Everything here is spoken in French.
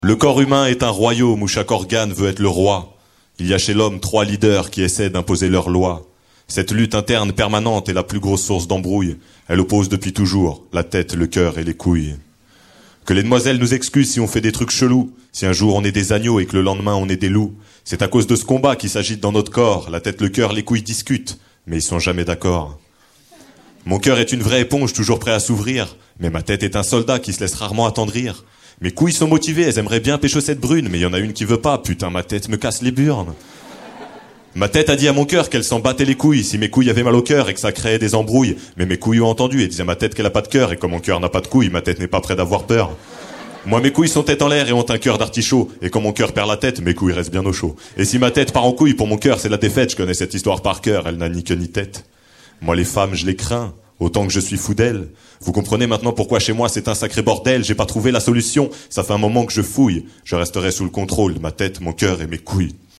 Le corps humain est un royaume où chaque organe veut être le roi. Il y a chez l'homme 3 leaders qui essaient d'imposer leurs lois. Cette lutte interne permanente est la plus grosse source d'embrouille. Elle oppose depuis toujours la tête, le cœur et les couilles. Que les demoiselles nous excusent si on fait des trucs chelous, si un jour on est des agneaux et que le lendemain on est des loups. C'est à cause de ce combat qui s'agite dans notre corps. La tête, le cœur, les couilles discutent, mais ils sont jamais d'accord. Mon cœur est une vraie éponge toujours prêt à s'ouvrir, mais ma tête est un soldat qui se laisse rarement attendrir. Mes couilles sont motivées, elles aimeraient bien pécho cette brune, mais il y en a une qui veut pas, putain ma tête me casse les burnes. Ma tête a dit à mon cœur qu'elle s'en battait les couilles si mes couilles avaient mal au cœur et que ça créait des embrouilles. Mais mes couilles ont entendu et disaient à ma tête qu'elle a pas de cœur, et comme mon cœur n'a pas de couilles, ma tête n'est pas près d'avoir peur. Moi mes couilles sont tête en l'air et ont un cœur d'artichaut, et quand mon cœur perd la tête, mes couilles restent bien au chaud. Et si ma tête part en couille, pour mon cœur c'est la défaite, je connais cette histoire par cœur, elle n'a ni queue ni tête. Moi les femmes je les crains, autant que je suis fou d'elles. Vous comprenez maintenant pourquoi chez moi c'est un sacré bordel, j'ai pas trouvé la solution, ça fait un moment que je fouille, je resterai sous le contrôle de ma tête, mon cœur et mes couilles.